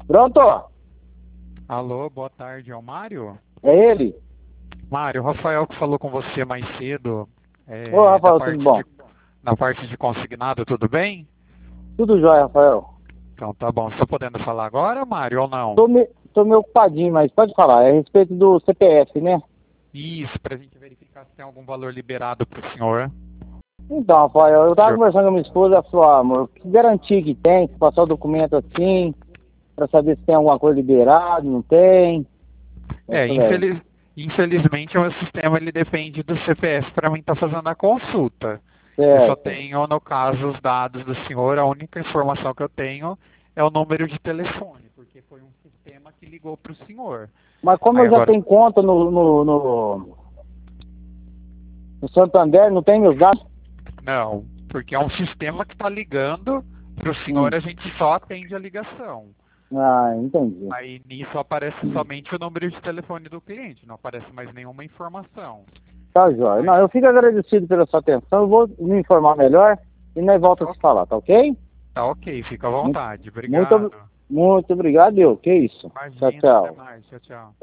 Pronto? Alô, boa tarde, é o Mário? É ele? Mário, o Rafael que falou com você mais cedo, Ô, da Rafael, tudo parte bom? na parte de consignado, tudo bem? Tudo jóia, Rafael. Então tá bom. Estou podendo falar agora, Mário, ou não? Tô meio ocupadinho, mas pode falar. É a respeito do CPF, né? Isso, para a gente verificar se tem algum valor liberado para o senhor. Então, Rafael, eu tava Senhor. conversando com a minha esposa, ela falou, amor, que garantia que tem, se passar o documento assim, pra saber se tem alguma coisa liberada, não tem. Eu É, falei, infelizmente o sistema ele depende do CPF para mim estar fazendo a consulta. Eu só certo. tenho, no caso, os dados do senhor, a única informação que eu tenho é o número de telefone, porque foi um sistema que ligou para o senhor. Mas como Aí eu já agora, tenho conta no Santander, não tem meus dados? não, porque é um sistema que está ligando para o senhor, Hum. a gente só atende a ligação. Ah, entendi. Aí nisso aparece somente o número de telefone do cliente, não aparece mais nenhuma informação. Tá jóia. Não, Aí, eu fico agradecido pela sua atenção, eu vou me informar melhor e nós volta a tá, se falar, tá ok? tá ok, fica à Muito, vontade. muito, Obrigado. muito obrigado, eu. Que isso? Tchau, Imagina, até tchau. mais. Tchau, tchau.